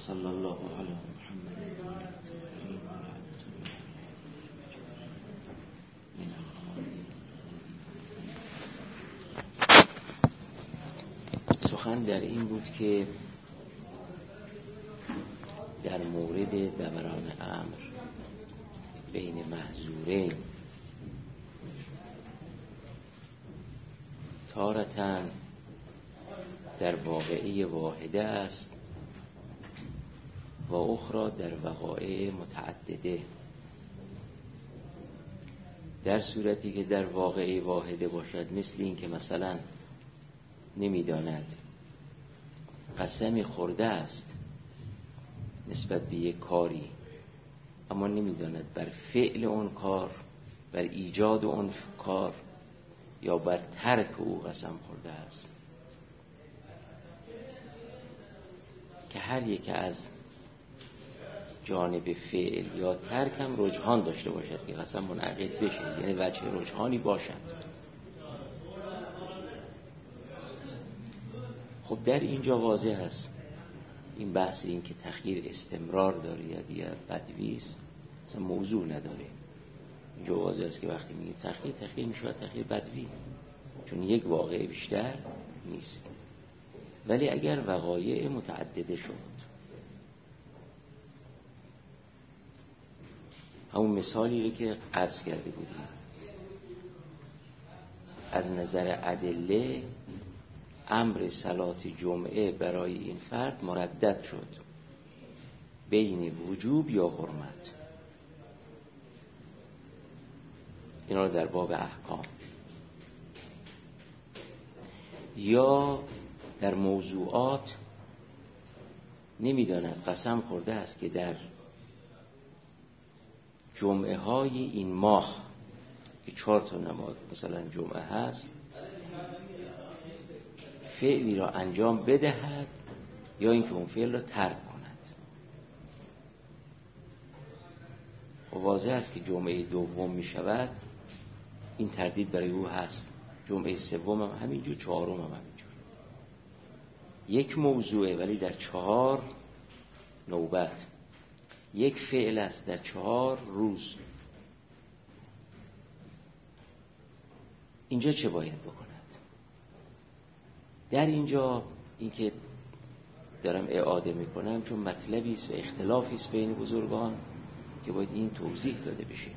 صلی الله علی محمد سخن در این بود که در مورد دوران امر بین محظورین تارةً در واقعه واحده است و اخرى در وقایع متعدده. در صورتی که در واقعه واحده باشد، مثل این که مثلا نمیداند قسمی خورده است نسبت به یک کاری، اما نمیداند بر فعل اون کار، بر ایجاد اون کار یا بر ترک او قسم خورده است، که هر یک از جانب فعل یا ترک هم رجحان داشته باشد که قسم منعقد بشه، یعنی وجه رجحانی باشد. خب در اینجا واضح است این بحث این که تخییر استمرار داره یا بدویست اصلا موضوع نداره. اینجا واضح است که وقتی میگیم تخییر میشه تخییر بدوی، چون یک واقعه بیشتر نیست. ولی اگر وقایع متعدده شد، همون مثالی رو که عرض کرده بودیم، از نظر ادله امر صلات جمعه برای این فرد مردد شد بین وجوب یا حرمت. اینا رو در باب احکام یا در موضوعات نمیداند قسم خورده است که در جمعه های این ماه که 4 تا نماز مثلا جمعه هست فعلی را انجام بدهد یا اینکه اون فعل را ترک کند. و واضح است که جمعه دوم می شود این تردید برای او هست، جمعه سوم هم همینجور، 4م هم همینجور. یک موضوعه ولی در 4 نوبت، یک فعل است در 4 روز. اینجا چه باید بکند؟ در اینجا این که دارم اعاده میکنم چون مطلبی است و اختلافی است بین بزرگان که باید این توضیح داده بشه.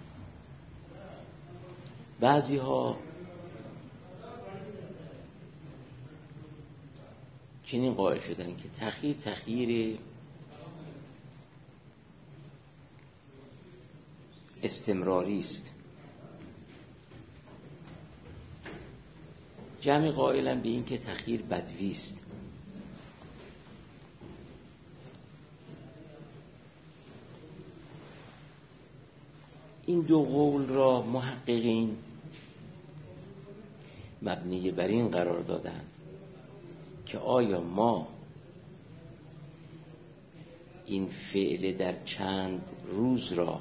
بعضی ها چنین قائل شدن که تخییر استمراری است. جمعی قائلن به این که تخییر بدوی است. این دو قول را محققین مبنی بر این قرار دادن که آیا ما این فعل در چند روز را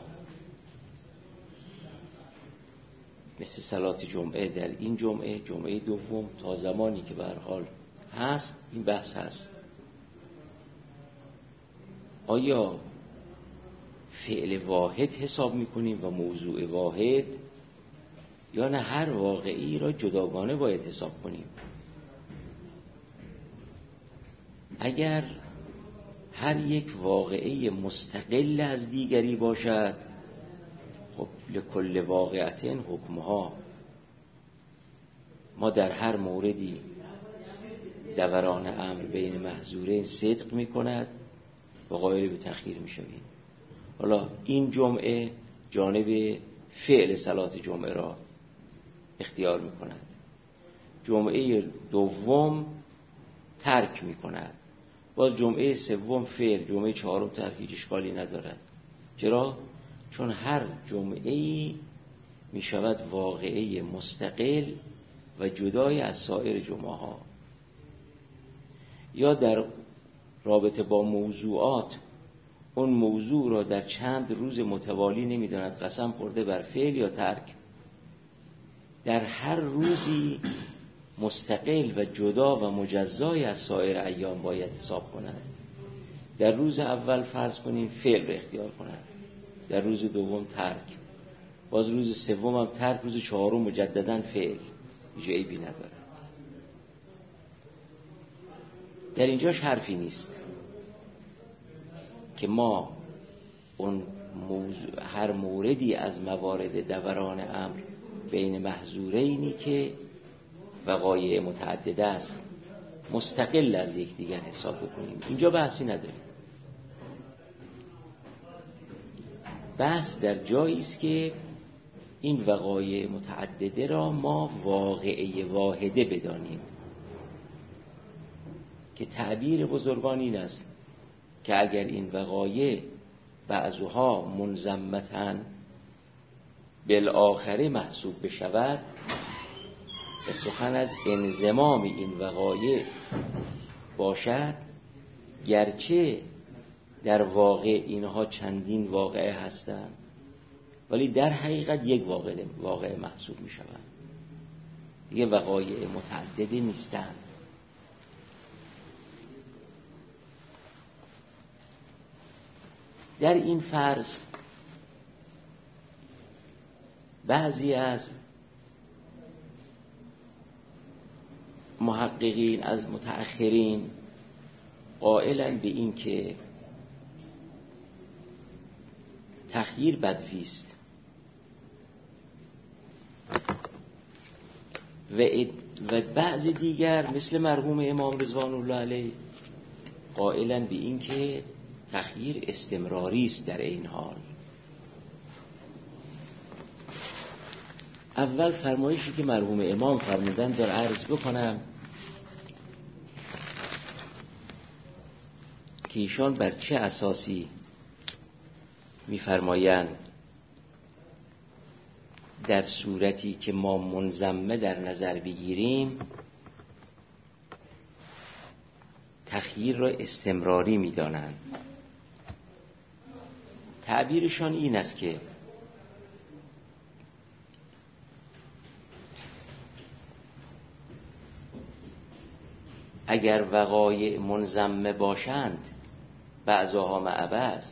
مثل صلات جمعه در این جمعه دوم تا زمانی که به هر حال هست این بحث هست، آیا فعل واحد حساب میکنیم و موضوع واحد، یا نه هر واقعی را جداگانه باید حساب کنیم؟ اگر هر یک واقعه مستقل از دیگری باشد، خب لکل واقعتین حکمها، ما در هر موردی دوران امر بین محظورین صدق میکند و قائل به تخییر میشویم. حالا این جمعه جانب فعل صلات جمعه را اختیار میکند، جمعه دوم ترک میکند، باز جمعه سوم فعل، جمعه 4 ترک، هیچ اشکالی ندارد. چرا؟ چون هر جمعه‌ای می شود واقعه مستقل و جدای از سایر جمعه ها. یا در رابطه با موضوعات اون موضوع را در چند روز متوالی نمی‌داند قسم خورده بر فعل یا ترک، در هر روزی مستقل و جدا و مجزای از سایر ایام باید حساب کند. در روز اول فرض کنیم فعل رو اختیار کنند، در روز دوم ترک، باز روز سوم هم ترک، روز چهارم مجددا فعل، هیچ عیبی نداره. در اینجاش حرفی نیست که ما اون هر موردی از موارد دوران امر بین محظورینی که وقایع متعدده است مستقل از یکدیگر حساب بکنیم. اینجا بحثی نداریم. بحث در جایی است که این وقایع متعدده را ما واقعه واحده بدانیم، که تعبیر بزرگان این است که اگر این وقایع بعضها منضمتن بالآخره محسوب بشود، به سخن از انضمام این وقایع باشد، گرچه در واقع اینها چندین واقعه هستند ولی در حقیقت یک واقعه محسوب می شود، دیگه وقایع متعدده نیستند. در این فرض بعضی از محققین، از متأخرین، قائلن به این که تخییر بدوی است و بعض دیگر مثل مرحوم امام رضوان الله علیه قائلن به این که تخییر استمراری است در این حال. اول فرمایشی که مرحوم امام فرمودن در عرض بکنم که ایشان بر چه اساسی می‌فرمایند در صورتی که ما منضمه در نظر بگیریم تخییر را استمراری می‌دانند. تعبیرشان این است که اگر وقایع منضمه باشند بعضها مع بعض،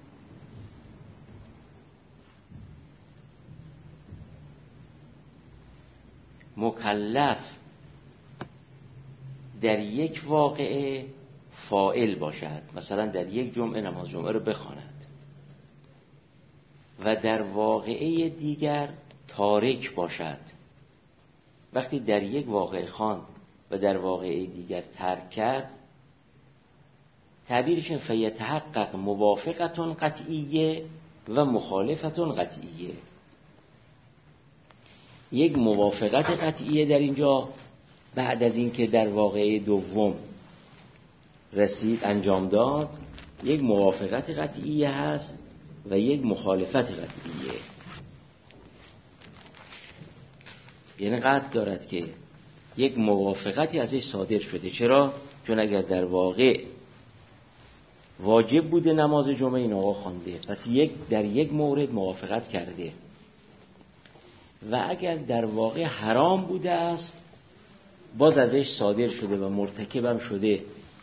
مکلف در یک واقعه فاعل باشد، مثلا در یک جمعه نماز جمعه رو بخواند، و در واقعه دیگر تارک باشد. وقتی در یک واقعه خواند و در واقعه دیگر ترک کرد، تعبیرش فیتحقق موافقت قطعیه و مخالفت قطعیه. یک موافقت قطعیه در اینجا بعد از اینکه در واقعه دوم رسید انجام داد، یک موافقت قطعیه هست و یک مخالفت قطعیه. یعنی قطع دارد که یک موافقتی ازش صادر شده. چرا؟ چون اگر در واقع واجب بوده نماز جمعه این آقا خوانده، پس در یک مورد موافقت کرده، و اگر در واقع حرام بوده است باز ازش صادر شده و مرتکبم شده.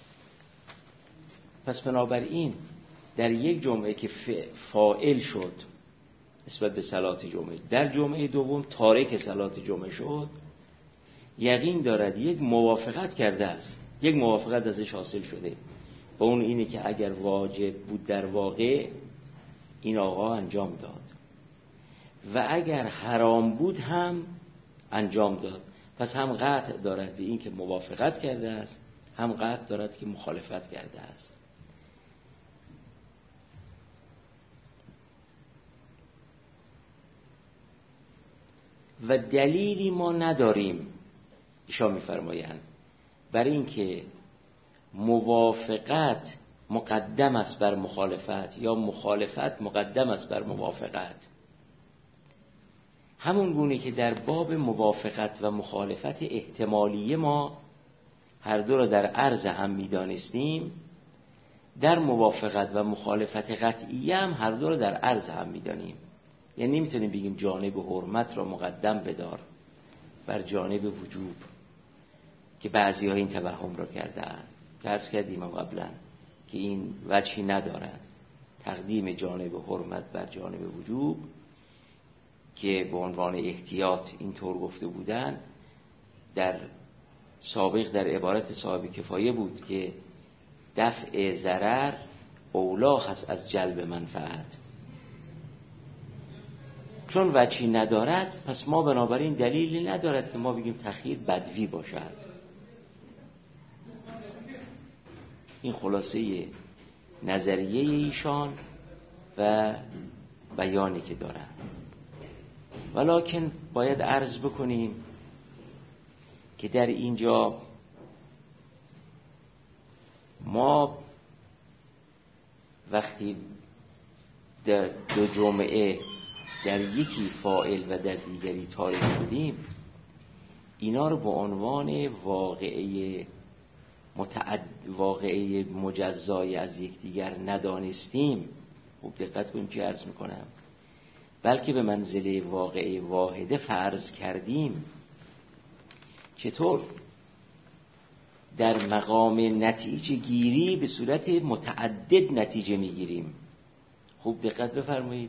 پس بنابراین در یک جمعه که فاعل شد نسبت به صلات جمعه، در جمعه دوم تارک صلات جمعه شد، یقین دارد یک موافقت کرده است، یک موافقت ازش حاصل شده، و اون اینه که اگر واجب بود در واقع این آقا انجام داد، و اگر حرام بود هم انجام داد. پس هم قطع دارد به این که موافقت کرده است، هم قطع دارد که مخالفت کرده است. و دلیلی ما نداریم، ایشان می‌فرمایند، برای اینکه موافقت مقدم است بر مخالفت یا مخالفت مقدم است بر موافقت. همون گونه که در باب موافقت و مخالفت احتمالیه ما هر دو را در عرض هم می‌دانستیم، در موافقت و مخالفت قطعیه هم هر دو را در عرض هم می‌دانیم. یعنی نمیتونیم بگیم جانب حرمت را مقدم بدار بر جانب وجوب، که بعضی ها این توهم را کردن، که عرض کردیم قبلا که این وجهی ندارد تقدیم جانب حرمت بر جانب وجوب که به عنوان احتیاط اینطور گفته بودن، در سابق در عبارت صاحب کفایه بود که دفع ضرر اولا هست از جلب منفعت. چون وجهی ندارد پس ما بنابراین دلیلی ندارد که ما بگیم تخییر بدوی باشد. این خلاصه نظریه ایشان و بیانی که دارن. ولکن باید عرض بکنیم که در اینجا ما وقتی در دو جمعه در یکی فاعل و در دیگری تارک شدیم، اینا رو به عنوان واقعه مجزای از یکدیگر ندانستیم. خوب دقت کنیم چی عرض میکنم، بلکه به منزله واقعه واحده فرض کردیم. چطور؟ در مقام نتیجه گیری به صورت متعدد نتیجه میگیریم. خوب دقت بفرمایید،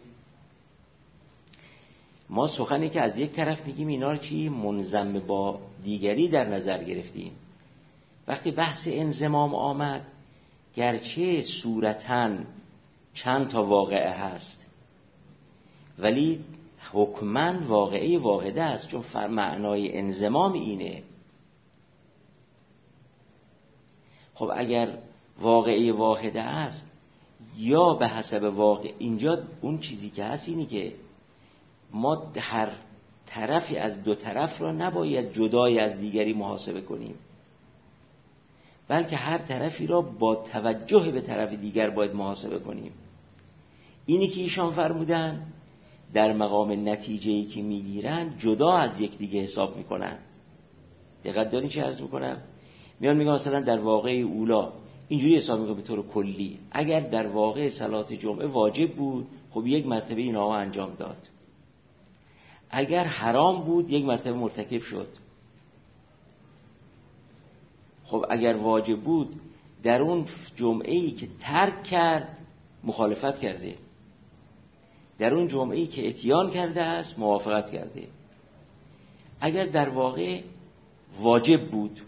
ما سخنی که از یک طرف میگیم اینا رو چی منضم با دیگری در نظر گرفتیم. وقتی بحث انضمام آمد، گرچه صورتاً چند تا واقعه هست ولی حکماً واقعه واحده است، چون معنای انضمام اینه. خب اگر واقعه واحده است، یا به حسب واقع، اینجا اون چیزی که هست اینی که ما هر طرفی از دو طرف را نباید جدای از دیگری محاسبه کنیم، بلکه هر طرفی را با توجه به طرف دیگر باید محاسبه کنیم. اینی که ایشان فرمودن در مقام نتیجه‌ای که میگیرن جدا از یک دیگه حساب میکنن. دقت دارین چه عرض میکنم؟ میان میگن مثلا در واقع اولا اینجوری حساب میکنه به طور کلی، اگر در واقع صلات جمعه واجب بود خب یک مرتبه اینها انجام داد، اگر حرام بود یک مرتبه مرتکب شد. خب اگر واجب بود در اون جمعه‌ای که ترک کرد مخالفت کرده، در اون جمعه‌ای که اتیان کرده است موافقت کرده. اگر در واقع واجب بود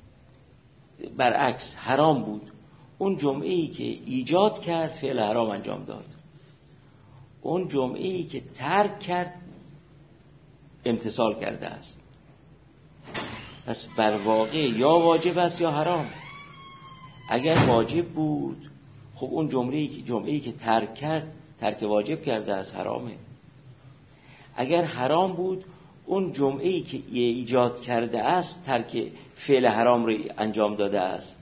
برعکس حرام بود، اون جمعه‌ای که ایجاد کرد فعل حرام انجام داد، اون جمعه‌ای که ترک کرد امتثال کرده است. پس بر واقع یا واجب است یا حرام. اگر واجب بود خب اون جمعه‌ای که ترک کرد ترک واجب کرده است، حرامه. اگر حرام بود اون جمعه‌ای که ایجاد کرده است ترک فعل حرام رو انجام داده است.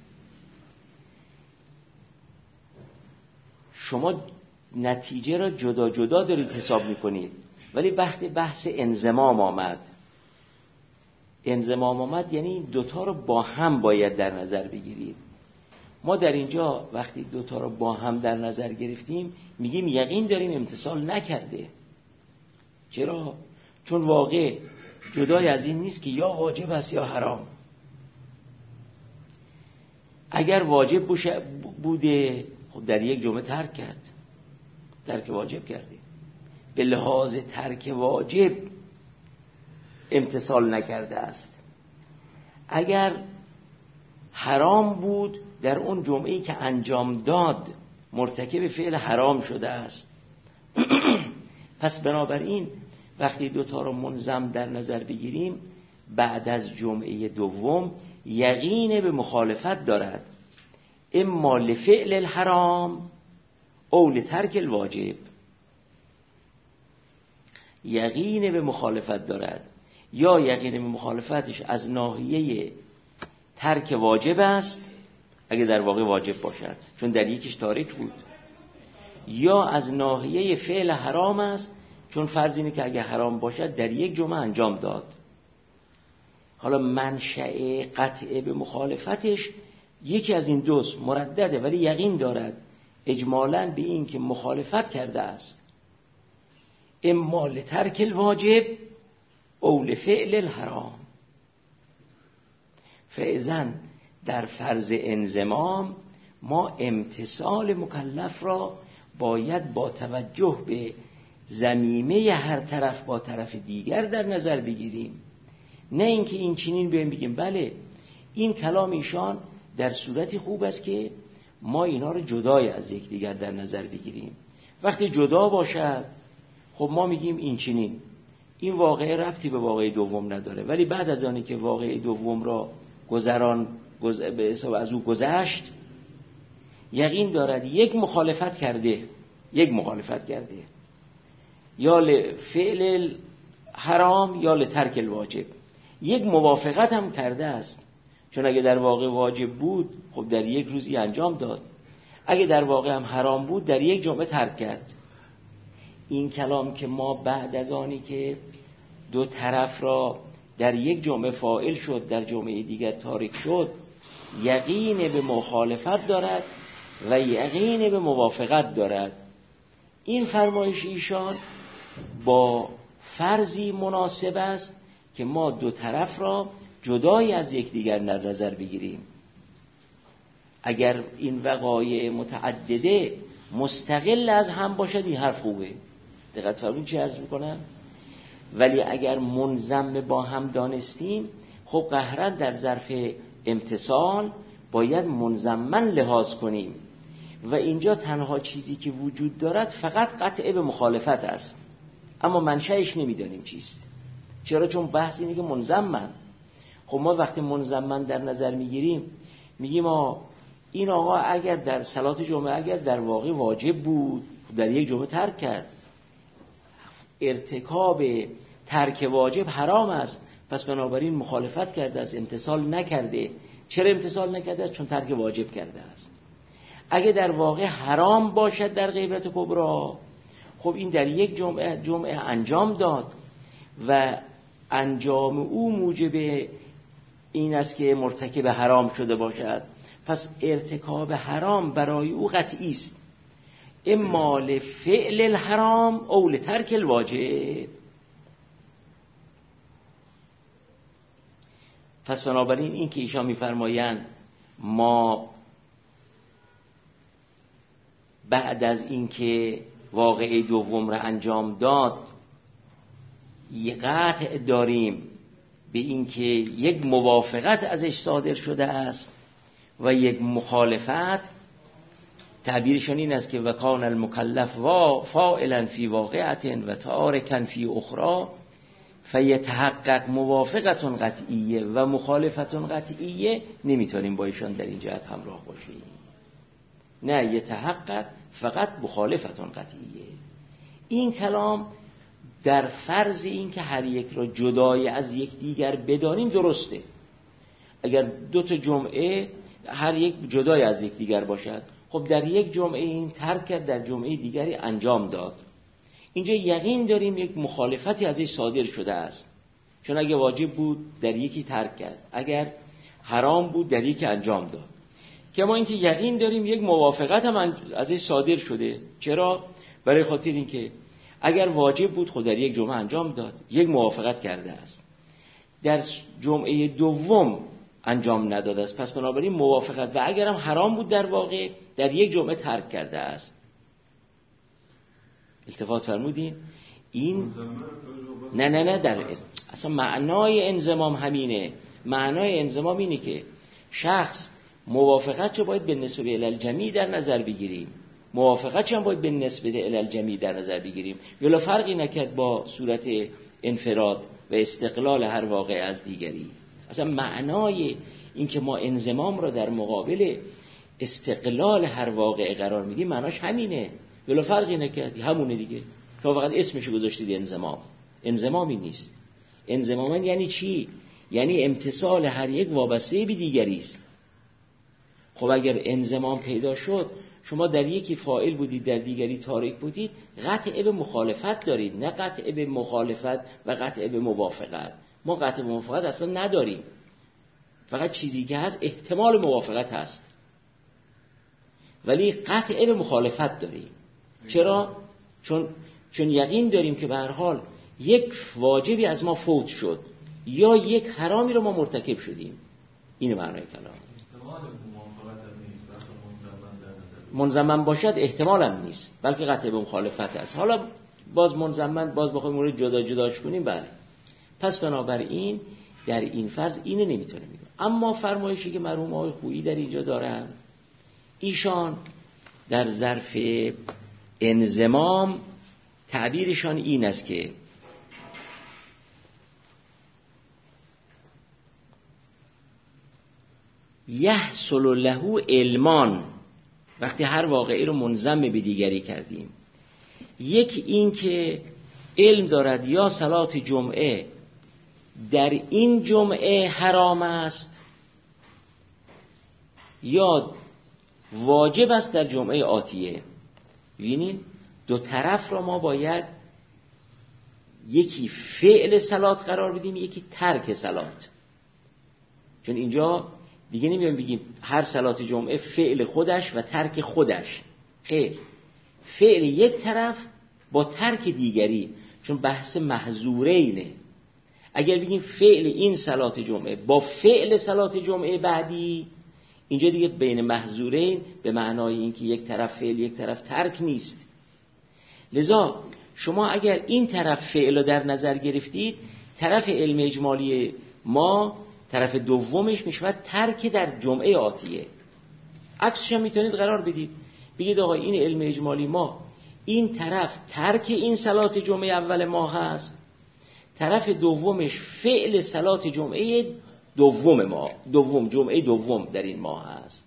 شما نتیجه را جدا جدا دارید حساب میکنید، ولی وقتی بحث انضمام آمد یعنی دوتا رو با هم باید در نظر بگیرید. ما در اینجا وقتی دوتا رو با هم در نظر گرفتیم میگیم یقین داریم امتثال نکرده. چرا؟ چون واقع جدای از این نیست که یا واجب است یا حرام. اگر واجب بوده خب در یک جمعه ترک واجب کرده، به لحاظ ترک واجب امتثال نکرده است. اگر حرام بود در اون جمعه‌ای که انجام داد مرتکب فعل حرام شده است. پس بنابراین وقتی دوتا رو منضم در نظر بگیریم، بعد از جمعه دوم یقین به مخالفت دارد، اما لفعل الحرام او لترک الواجب. یقین به مخالفت دارد، یا یقین به مخالفتش از ناحیه ترک واجب است اگه در واقع واجب باشد چون در یکیش تارک بود، یا از ناحیه فعل حرام است چون فرض اینه که اگه حرام باشد در یک جمعه انجام داد. حالا منشأ قطع به مخالفتش یکی از این دوست مردده، ولی یقین دارد اجمالاً به این که مخالفت کرده است، اما لترک الواجب او لفعل الحرام. فاذن در فرض انضمام ما امتثال مکلف را باید با توجه به ضمیمه هر طرف با طرف دیگر در نظر بگیریم، نه اینکه این چنین بگیم بله این کلام ایشان در صورتی خوب است که ما اینا رو جدای از یکدیگر در نظر بگیریم. وقتی جدا باشد خب ما میگیم این چنین، این واقعه ربطی به واقعه دوم نداره، ولی بعد از آنی که واقعه دوم را به حساب از او گذشت یقین دارد یک مخالفت کرده یا لفعل حرام یا لترک الواجب، یک موافقت هم کرده است، چون اگه در واقع واجب بود خب در یک روزی انجام داد، اگه در واقع هم حرام بود در یک جمعه ترک کرد. این کلام که ما بعد از آنی که دو طرف را در یک جمعه فاعل شد در جمعه دیگر تارک شد، یقین به مخالفت دارد و یقین به موافقت دارد. این فرمایش ایشان با فرضی مناسب است که ما دو طرف را جدای از یکدیگر در نظر بگیریم. اگر این وقایع متعدده مستقل از هم باشد این حرف خوبه، دقت فرمودین چی عرض میکنم؟ ولی اگر منضم با هم دانستیم خب قهرا در ظرف امتصال باید منضمن لحاظ کنیم و اینجا تنها چیزی که وجود دارد فقط قطعه به مخالفت است، اما منشأش نمیدانیم چیست. چرا؟ چون بحث اینه که منضمن. خب ما وقتی منضمن در نظر میگیریم میگیم این آقا اگر در صلات جمعه اگر در واقع واجب بود در یک جمعه ترک کرد، ارتکاب ترک واجب حرام است، پس بنابراین مخالفت کرده است، امتثال نکرده. چرا امتثال نکرده است؟ چون ترک واجب کرده است. اگه در واقع حرام باشد در غیبت کبرا، خب این در یک جمعه انجام داد و انجام او موجب این است که مرتکب حرام شده باشد، پس ارتکاب حرام برای او قطعی است، اما لفعل الحرام او لترک الواجب. پس بنابراین این که ایشان می‌فرمایند ما بعد از اینکه واقعه دوم را انجام داد یک قطع داریم به اینکه یک موافقت ازش صادر شده است و یک مخالفت، تعبیرشون این است که وکان المکلف فاعلا فی واقعه و تارکا فی اخرى فیتحقق موافقت قطعیه و مخالفت قطعیه. نمیتونیم با ایشان در این جهت همراه باشیم، نه یتحقق فقط مخالفت قطعیه. این کلام در فرض این که هر یک را جدای از یک دیگر بدانیم درسته. اگر دو تا جمعه هر یک جدای از یک دیگر باشد، خب در یک جمعه این ترک کرد در جمعه دیگری انجام داد، اینجا یقین داریم یک مخالفتی ازش صادر شده است، چون اگه واجب بود در یکی ترک کرد، اگر حرام بود در یکی انجام داد. که ما اینکه یقین داریم یک موافقت هم ازش صادر شده. چرا؟ برای خاطر اینکه اگر واجب بود خود در یک جمعه انجام داد، یک موافقت کرده است، در جمعه دوم انجام نداده است، پس بنابراین موافقت، و اگر هم حرام بود در واقع در یک جمعه ترک کرده است. التفات فرمودین؟ این نه در اصلا معنای انضمام همینه. معنای انضمام اینه که شخص موافقت رو باید به نسبت به الالجمی در نظر بگیریم، موافقت هم باید به نسبت الالجمی در نظر بگیریم، ولی فرقی نکرد با صورت انفراد و استقلال هر واقع از دیگری. اصلا معنای این که ما انضمام را در مقابل استقلال هر واقع قرار میدیم معناش همینه، ولی فرقی نکرد، همونه دیگه. تو فقط اسمش گذاشتید انضمام. انضمامی نیست. انضمام یعنی چی؟ یعنی امتصال هر یک وابسته به دیگری است. خب اگر انضمام پیدا شد، شما در یکی فاعل بودید در دیگری تارک بودید، قطع به مخالفت دارید، نه قطع به مخالفت و قطع به موافقت. ما قطع به موافقت اصلا نداریم، فقط چیزی که هست احتمال موافقت هست، ولی قطع به مخالفت داریم. چرا؟ چون یقین داریم که به هر حال یک واجبی از ما فوت شد یا یک حرامی رو ما مرتکب شدیم. این معنای کلام. منضمن باشد احتمال هم نیست، بلکه قطع به مخالفت است. حالا باز منضمن باز بخوایم مورد جدا جداش کنیم، بله. پس بنابراین در این فرض اینو نمیتونه میگه. اما فرمایشی که مرحوم آقای خویی در اینجا دارن، ایشان در ظرف انضمام تعبیرشان این است که یحصل له علمان، وقتی هر واقعی رو منضم به دیگری کردیم، یک این که علم دارد یا صلات جمعه در این جمعه حرام است یا واجب است در جمعه آتیه. ببینید دو طرف را ما باید یکی فعل صلات قرار بدیم، یکی ترک صلات. چون اینجا دیگه نمیایم بگیم هر صلات جمعه فعل خودش و ترک خودش، خیر، فعل یک طرف با ترک دیگری، چون بحث محظورینه. اگر بگیم فعل این صلات جمعه با فعل صلات جمعه بعدی، اینجا دیگه بین محظورین به معنای این که یک طرف فعل یک طرف ترک نیست. لذا شما اگر این طرف فعل رو در نظر گرفتید، طرف علم اجمالی ما طرف دومش میشود ترک در جمعه آتیه. عکسش هم میتونید قرار بدید، بگید آقا این علم اجمالی ما این طرف ترک این صلات جمعه اول ماه هست، طرف دومش فعل صلات جمعه دوم ماه، جمعه دوم در این ماه هست.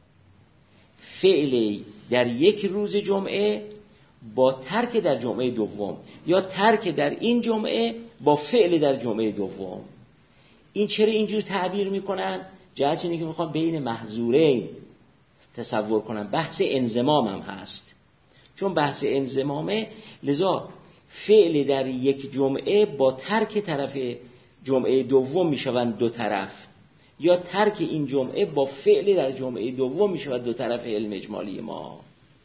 فعل در یک روز جمعه با ترک در جمعه دوم، یا ترک در این جمعه با فعل در جمعه دوم. این چرا اینجور تعبیر میکنن؟ جهت اینه که میخوام بین محظورین تصور کنم. بحث انضمام هم هست، چون بحث انضمامه، لذا فعل در یک جمعه با ترک طرف جمعه دوم میشوند دو طرف، یا ترک این جمعه با فعل در جمعه دوم میشود دو طرف علم اجمالی ما.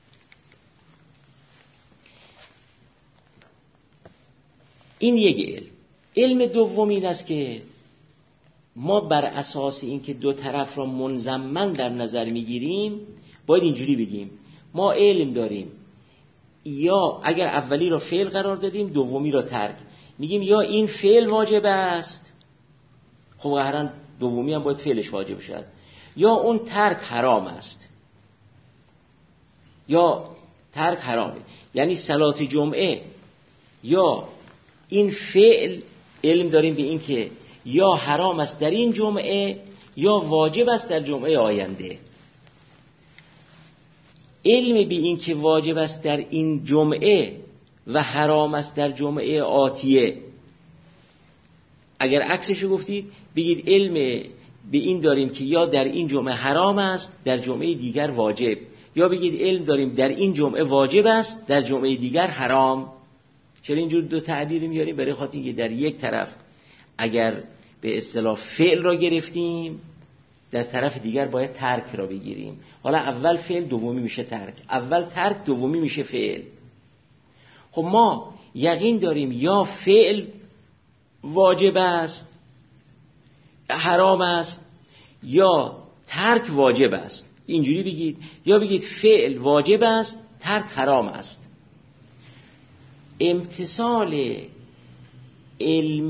این یک علم. علم دوم این است که ما بر اساس این که دو طرف را منضمن در نظر میگیریم، باید اینجوری بگیم ما علم داریم، یا اگر اولی را فعل قرار دادیم دومی را ترک، میگیم یا این فعل واجب است، خب قهرن دومی هم باید فعلش واجب شد، یا اون ترک حرام است، یا ترک حرامه. یعنی صلات جمعه یا این فعل علم داریم به این که یا حرام است در این جمعه یا واجب است در جمعه آینده. علم به این که واجب است در این جمعه و حرام است در جمعه آتیه، اگر عکسشو گفتید بگید علم به این داریم که یا در این جمعه حرام است در جمعه دیگر واجب، یا بگید علم داریم در این جمعه واجب است در جمعه دیگر حرام. چرا اینجور دو تعبیر میاریم؟ برای خاطر اینکه در یک طرف اگر به اصطلاح فعل را گرفتیم، در طرف دیگر باید ترک را بگیریم. حالا اول فعل دومی میشه ترک، اول ترک دومی میشه فعل. خب ما یقین داریم یا فعل واجب است حرام است یا ترک واجب است، اینجوری بگید، یا بگید فعل واجب است ترک حرام است. امتصال علم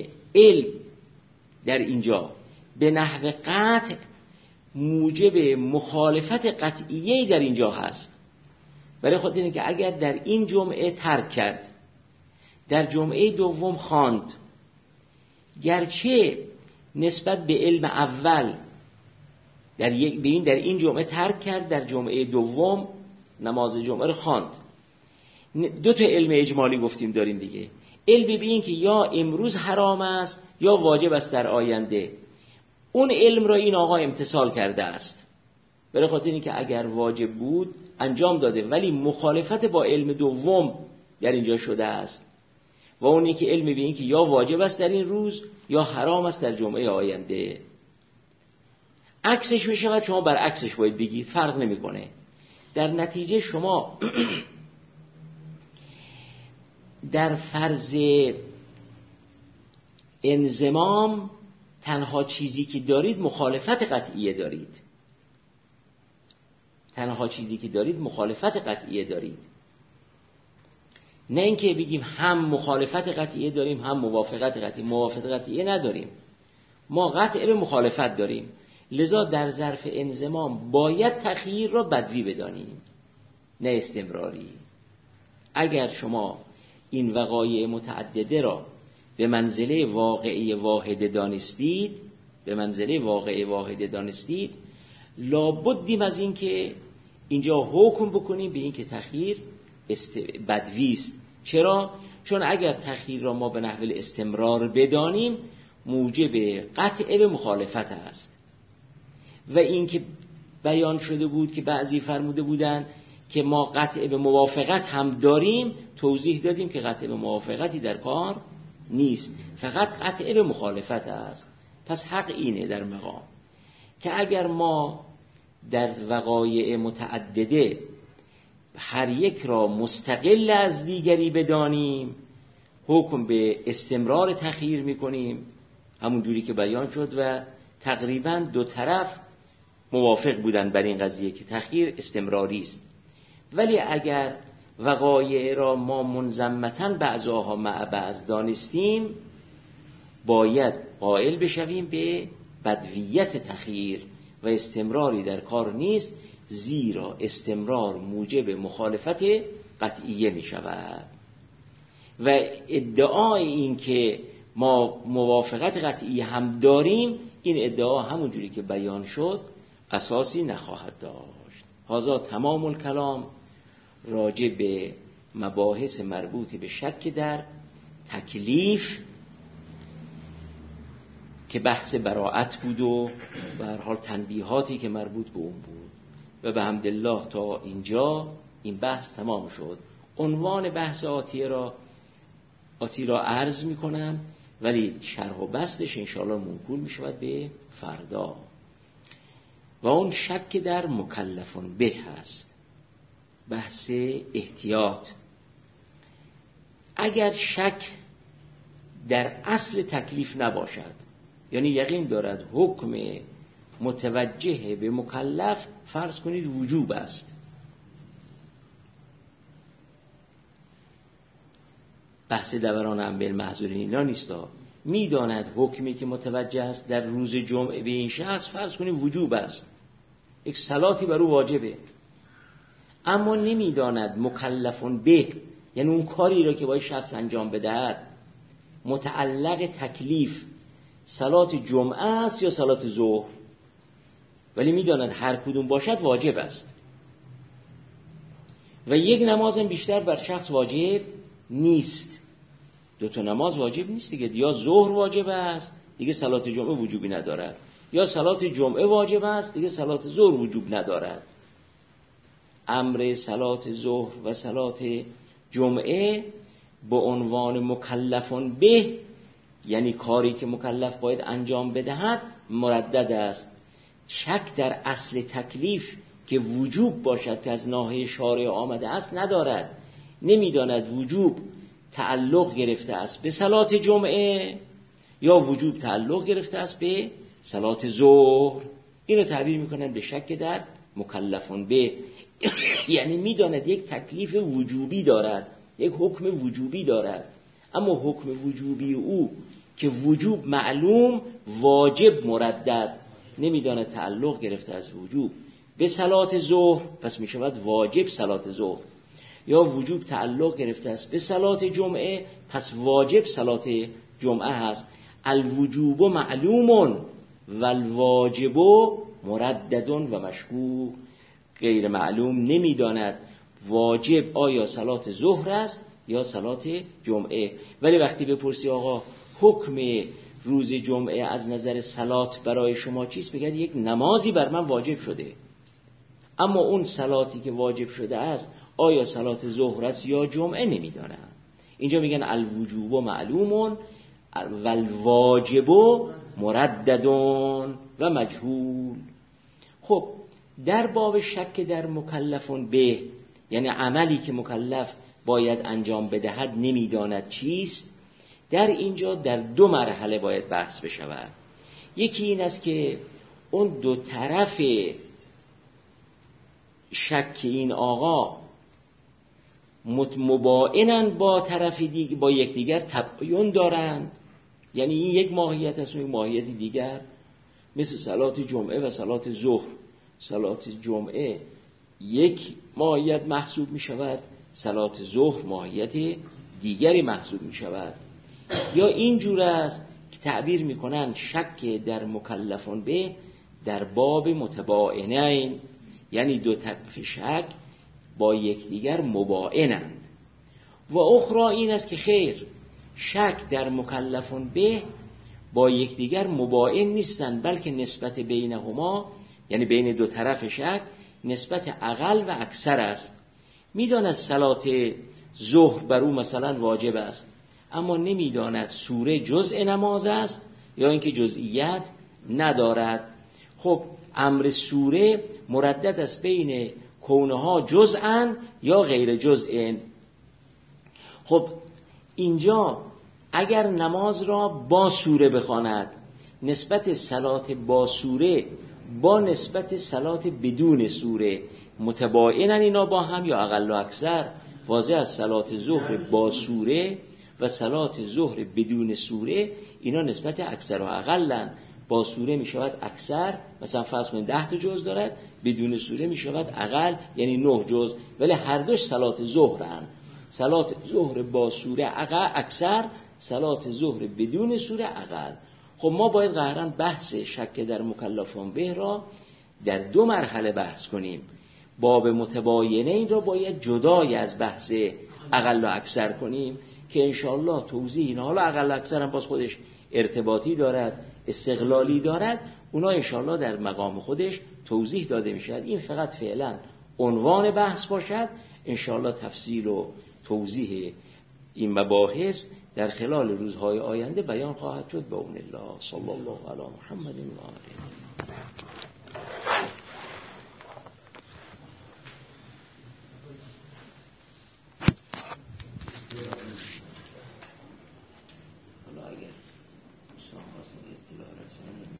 در اینجا به نحو قطع موجب مخالفت قطعیه در اینجا هست. برای خاطر اینه که اگر در این جمعه ترک کرد، در جمعه دوم خواند، گرچه نسبت به علم اول در این جمعه ترک کرد، در جمعه دوم نماز جمعه رو خواند. دو تا علم اجمالی گفتیم داریم دیگه. علم به این که یا امروز حرام است یا واجب است در آینده، اون علم را این آقا امتثال کرده است، برای خاطر اینکه اگر واجب بود انجام داده، ولی مخالفت با علم دوم در اینجا شده است، و اونی که علم به این که یا واجب است در این روز یا حرام است در جمعه آینده. عکسش میشه، شما برعکسش باید بگید، فرق نمیکنه. در نتیجه شما در فرض انضمام تنها چیزی که دارید مخالفت قطعیه دارید. تنها چیزی که دارید مخالفت قطعیه دارید، نه اینکه بگیم هم مخالفت قطعیه داریم هم موافقت قطعیه. موافقت قطعیه نداریم، ما قطع به مخالفت داریم. لذا در ظرف انضمام باید تخییر را بدوی بدانیم نه استمراری. اگر شما این وقایع متعدده را به منزله واقعی واحد دانستید، لابدیم از این که اینجا حکم بکنیم به این که تخییر بدوی است. چرا؟ چون اگر تخییر را ما به نحو استمرار بدانیم موجب قطع به مخالفت است. و این که بیان شده بود که بعضی فرموده بودند که ما قطع به موافقت هم داریم، توضیح دادیم که قطع به موافقتی در کار نیست، فقط قطع به مخالفت است. پس حق اینه در مقام که اگر ما در وقایع متعدده هر یک را مستقل از دیگری بدانیم، حکم به استمرار تخییر میکنیم همون جوری که بیان شد و تقریبا دو طرف موافق بودن بر این قضیه که تخییر استمراری است. ولی اگر وقایع را ما منضمتاً بعضها مع بعض دانستیم، باید قائل بشویم به بدویت تخییر و استمراری در کار نیست، زیرا استمرار موجب مخالفت قطعیه می شود. و ادعای این که ما موافقت قطعی هم داریم، این ادعا همون جوری که بیان شد اساسی نخواهد داشت. هذا تمام الکلام راجع به مباحث مربوط به شک در تکلیف که بحث براءت بود و به هر حال تنبیهاتی که مربوط به اون بود. و به حمدالله تا اینجا این بحث تمام شد. عنوان بحث آتی را عرض می کنم، ولی شرح و بستش انشاءالله منقول می شود به فردا. و اون شک در مکلفون به هست، بحث احتیاط. اگر شک در اصل تکلیف نباشد، یعنی یقین دارد حکم متوجه به مکلف فرض کنید وجوب است، بحث دوران انبیاء المحظورین اینا نیستا، میداند حکمی که متوجه است در روز جمعه به این شخص فرض کنید وجوب است، یک صلاتی بر او واجبه، اما نمیداند مکلفون به، یعنی اون کاری را که باید شخص انجام بدهد متعلق تکلیف صلات جمعه است یا صلات ظهر، ولی میداند هر کدوم باشد واجب است. و یک نماز هم بیشتر بر شخص واجب نیست، دو تا نماز واجب نیست دیگه، یا ظهر واجب است دیگه صلات جمعه وجوبی ندارد، یا صلات جمعه واجب است دیگه صلات ظهر وجوب ندارد. امر صلات ظهر و صلات جمعه به عنوان مکلفون به، یعنی کاری که مکلف باید انجام بدهد، مردد است. شک در اصل تکلیف که وجوب باشد که از ناحیه شارع آمده است ندارد. نمیداند وجوب تعلق گرفته است به صلات جمعه یا وجوب تعلق گرفته است به صلات ظهر. اینو تعبیر میکنن به شک در مکلفون به، یعنی میداند یک تکلیف وجوبی دارد، یک حکم وجوبی دارد، اما حکم وجوبی او که وجوب معلوم واجب مردد، نمیداند تعلق گرفته از وجوب به صلات ظهر پس میشود واجب صلات ظهر، یا وجوب تعلق گرفته است به صلات جمعه پس واجب صلات جمعه هست. الوجوب معلوم و الواجب مردد و مشکوک. غیر معلوم نمیداند واجب آیا صلات ظهر است یا صلات جمعه، ولی وقتی بپرسی آقا حکم روز جمعه از نظر صلات برای شما چیست، بگید یک نمازی بر من واجب شده، اما اون صلاتی که واجب شده است آیا صلات ظهر است یا جمعه نمیدانم. اینجا میگن الوجوب معلوم و الواجب مردد و مجهول. خب در باب شک در مکلفون به، یعنی عملی که مکلف باید انجام بدهد نمیداند چیست، در اینجا در دو مرحله باید بحث بشود. یکی این است که اون دو طرف شک این آقا مباینن با طرف دیگه، با یکدیگر تباین دارند، یعنی این یک ماهیت است و یک ماهیت دیگر، مثل صلات جمعه و صلات ظهر. صلات جمعه یک ماهیت محسوب می شود، صلات ظهر ماهیت دیگری محسوب می شود. یا این جور است که تعبیر می کنند شک در مکلفون به در باب متباینین، یعنی دو طرف شک با یکدیگر مباینند. و اخرى این است که خیر، شک در مکلفون به با یکدیگر مباین نیستند، بلکه نسبت بینهما، یعنی بین دو طرف شک، نسبت اقل و اکثر است. میداند صلات ظهر بر او مثلا واجب است، اما نمیداند سوره جزء نماز است یا اینکه جزئیت ندارد. خب امر سوره مردد است بین کونها جزءا یا غیر جزء. خب اینجا اگر نماز را با سوره بخواند، نسبت صلات با سوره با نسبت صلات بدون سوره متباینن اینا با هم یا اقل و اکثر. واضح از صلات ظهر با سوره و صلات ظهر بدون سوره اینا نسبت اکثر و اقلن. با سوره می شود اکثر، مثلا فرض کنید 10 تا جز دارد، بدون سوره می شود اقل یعنی 9 جز، ولی هر دوش صلات ظهرن. صلات ظهر با سوره اکثر، صلات ظهر بدون سوره اقل. خب ما باید قهرا بحث شک در مکلفون به را در دو مرحله بحث کنیم. باب متباینه این را باید جدای از بحث اقل و اکثر کنیم که انشاءالله توضیح اینا، حالا اقل و اکثر هم باز خودش ارتباطی دارد، استقلالی دارد، اونا انشاءالله در مقام خودش توضیح داده می شود. این فقط فعلا عنوان بحث باشد، انشاءالله تفصیل و توضیح این مباحث در خلال روزهای آینده بیان خواهد شد. به اون الله صلی الله علی محمد و آله.